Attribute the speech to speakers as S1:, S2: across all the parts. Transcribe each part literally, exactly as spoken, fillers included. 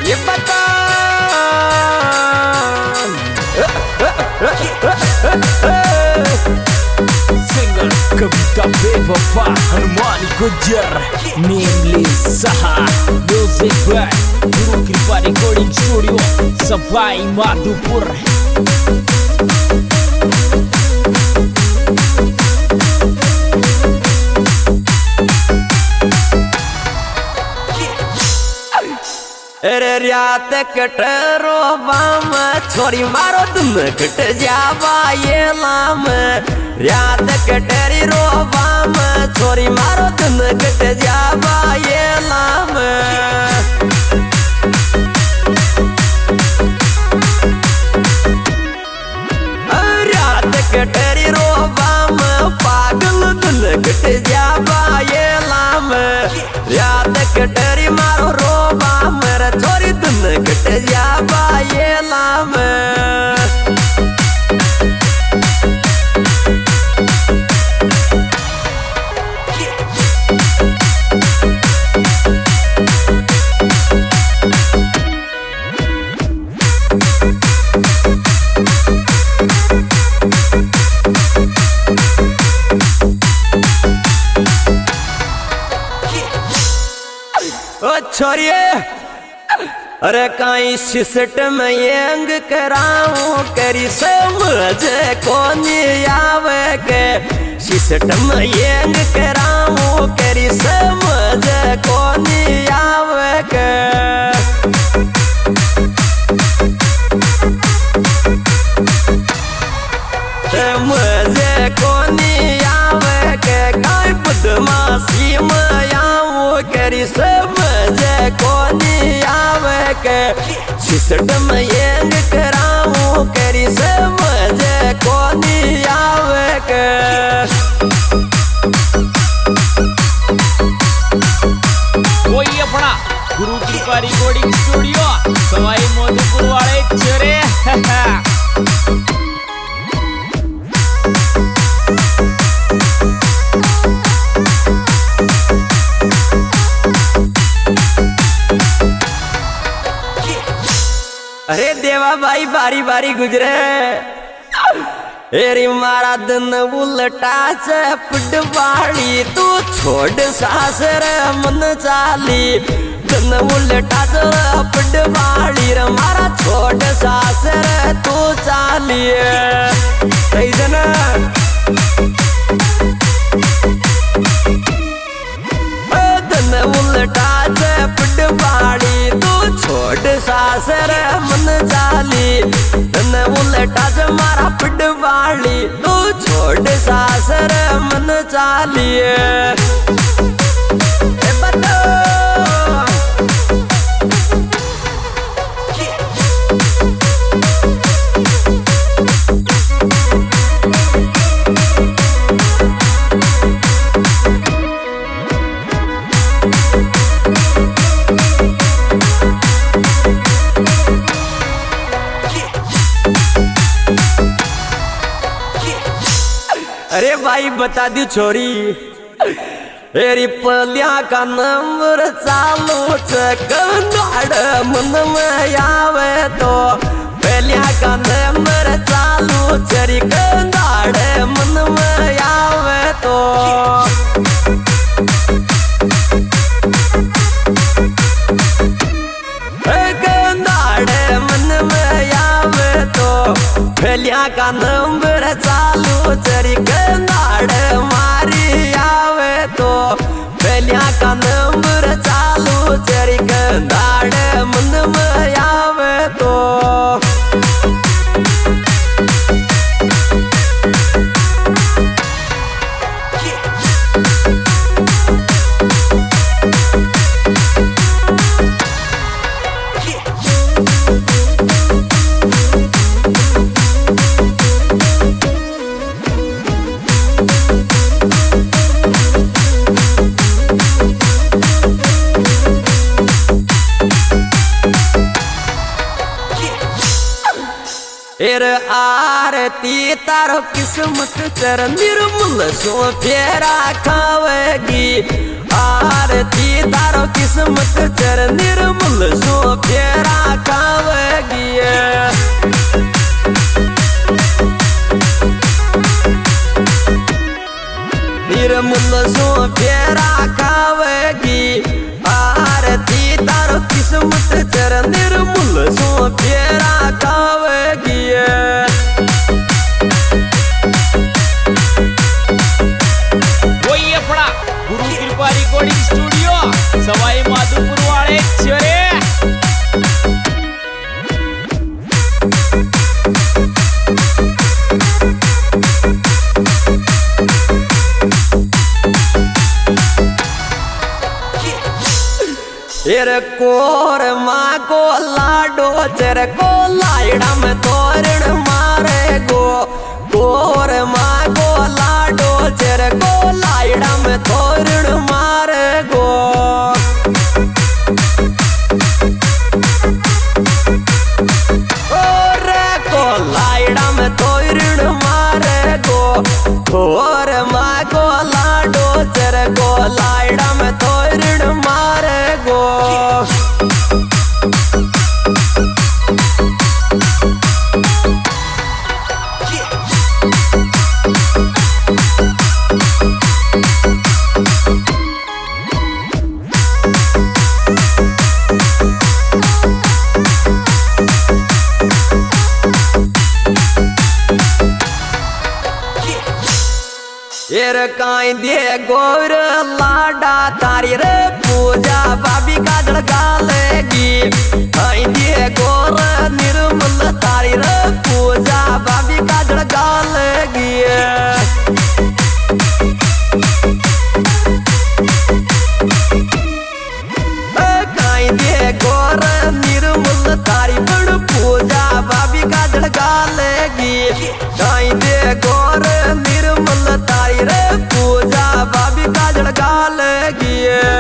S1: ये बता सिंगर कविता बेवफा हनुमान गुज्जर नेमलेस सहा music by Guru Kripa recording studio सफाई माधोपुर।
S2: अरे रात कटरो बाम छोरी मारो तुम कट जावा ये लाम रात कटरी रो बाम छोरी मारो तुम कट जावा ये लाम रात कटरी रो बाम पागल तुम कट जावा ये लाम रात कटरी मारो रो बाम छोरी तुम कट जावा ये लाम ओ छोरिए अरे काई सिस्टम यंग कराऊं करी समझ कोनी आवे के सिस्टम यंग कराऊं करी समझ कोनी आवे के समझ कोनी आवे के काई बदमाशी में आऊं करी समझ कोनी आवे के सिस्टम यंग कराऊं करी समझ कोनी आवे के
S1: कोई अपना गुरु कृपा रिकॉर्डिंग स्टूडियो सवाई माधोपुर वाले चरे।
S2: अरे देवा भाई बारी बारी गुजरे एरी मारा दिन उल्टा से पटवाड़ी तू छोड़ सासर मन चाली दिन उल्टा से पटवाड़ी रे मारा छोड़ सासर तू चाली ऐसा दिन उल्टा से पटवाड़ी तू छोड़ सासर मन चाली दिन उल्टा से मारा पटवाड़ी तू छोड़ सासर मन चाली अरे भाई बता दी छोरी एरी पलिया का नंबर चालू चकनाड़ मन में आवे तो पलिया का नंबर चालू चरी कंदाड़ मन में आवे तो कंदाड़ मन में आवे तो पलिया का नंबर चालू चरी कंदाड़ मारी आवे तो पलिया का नंबर चालू चरी कंदाड़ मन में आवे तो एर आरती तारो किस्मत चर निर्मल सो फेरा खावेगी आरती तारो किस्मत चर निर्मल सो फेरा
S1: वाले छोरे।
S2: तेरे कोर माँ को लाडो तेरे को लाइडा में तोरण मारे गो। कोर माँ को लाडो तेरे को लाइडा में तोरण मारे गो। ओरे को लाइडा में तोरण मारे गो। कोर माँ को लाडो तेरे को लाइडा में तोरण मारे गो। तेरे काई दे गोर लाडा तारी रे पूजा बाबी काजल गालेगी। काई दे गोर निर्मल तारी रे पूजा बाबी काजल गालेगी। काई दे गोर निर्मल तारी बड़ पूजा बाबी काजल गालेगी। काई दे गोर निर्मल तारी रे पूजा बाबी काजल गालेगी।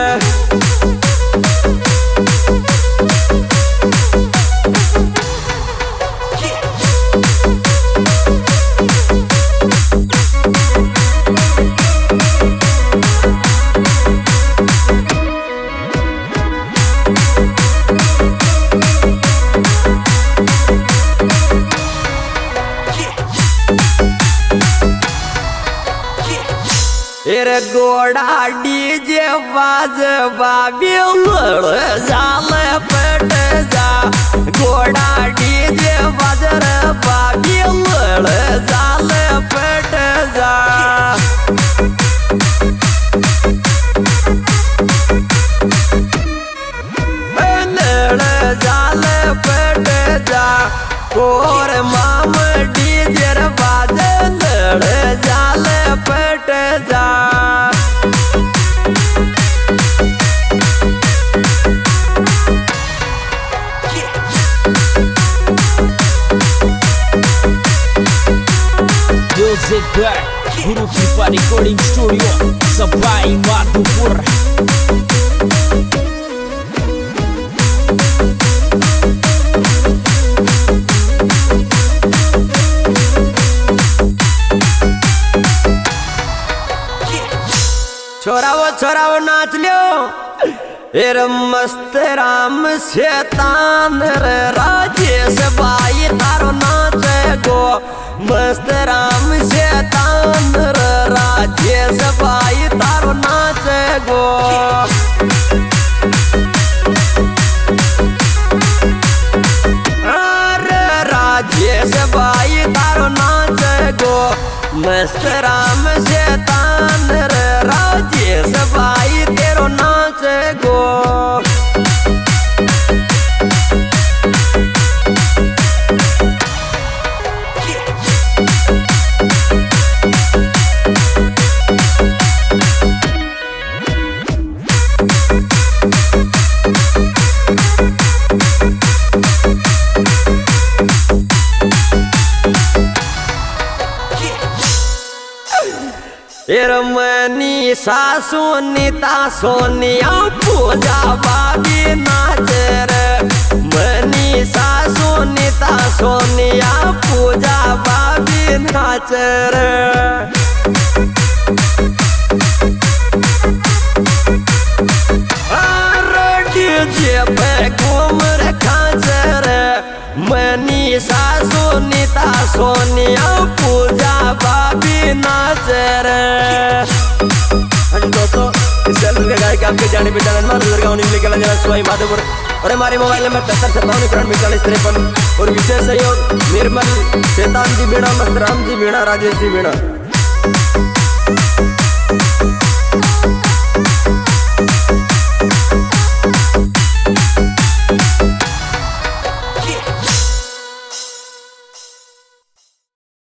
S2: तेरे गोड़ा डीजे बाज बाबी लड़ जाले पट जा। गोड़ा डीजे बाजर बाबी लड़ जाले पट जा। लड़ जाले पट जा। कोर माम डीजे बाज लड़ जाले पट जा।
S1: Guru Kripa Recording Studio Sebai Madupur।
S2: छोरावो छोरावो नाच लियो। तेरे मस्त राम शैतान रे राजेश बाई तारो नाचे गो। मस्त राम शैतान रे राजेश बाई तारो नाचे गो। अरे राजेश बाई तारो नाचे गो। मस्त राम शैतान रे राजेश बाई तेरो नाचे गो। तेरे मनी सासु नीता सोनिया पूजा बाबी नाच रे। मनी सासु नीता सोनिया पूजा बाबी नाच रे। डीजे पे घूम रे खाच रे। मनी सासु नीता सोनिया पूजा बाबी नाच रे। दोस्तों इस चैनल का गायक आपके जाने पहचाने माधुपुर गाँव निकला जरा स्वाई माधुपुर। और हमारे मोबाइल नंबर पचहत्तर सत्तावन इक्यावन चालीस तिरपन। और विशेष सहयोग निर्मल शैतान जी बीणा मस्त राम जी बीणा राजेश जी बीणा।